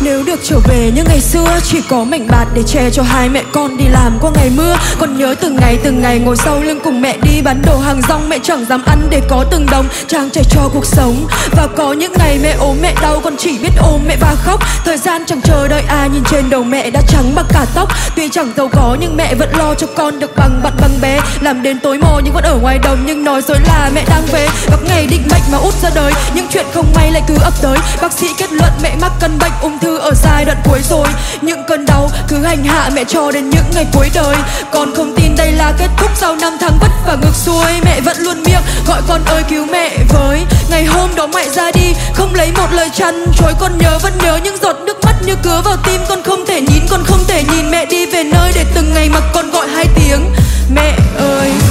Nếu được trở về như ngày xưa, chỉ có mảnh bạt để che cho hai mẹ con đi làm qua ngày mưa. Còn nhớ từng ngày ngồi sau lưng cùng mẹ đi bán đồ hàng rong. Mẹ chẳng dám ăn để có từng đồng trang trải cho cuộc sống. Và có những ngày mẹ ốm mẹ đau, con chỉ biết ôm mẹ và khóc. Thời gian chẳng chờ đợi ai, nhìn trên đầu mẹ đã trắng bạc cả tóc. Tuy chẳng giàu có nhưng mẹ vẫn lo cho con được bằng bạn bằng bé. Làm đến tối mò nhưng vẫn ở ngoài đồng, nhưng nói dối là mẹ đang về. Gặp ngày định mệnh mà út ra đời, những chuyện không may lại cứ ập tới. Bác sĩ kết luận mẹ mắc căn bệnh ung thư ở giai đoạn cuối rồi. Những cơn đau cứ hành hạ mẹ cho đến những ngày cuối đời. Con không tin đây là kết thúc sau 5 tháng vất vả ngược xuôi. Mẹ vẫn luôn miệng gọi con ơi cứu mẹ với. Ngày hôm đó mẹ ra đi không lấy một lời chăn chối. Con nhớ vẫn nhớ những giọt nước mắt như cứa vào tim. Con không thể nhìn, con không thể nhìn mẹ đi về nơi để từng ngày mà con gọi 2 tiếng mẹ ơi.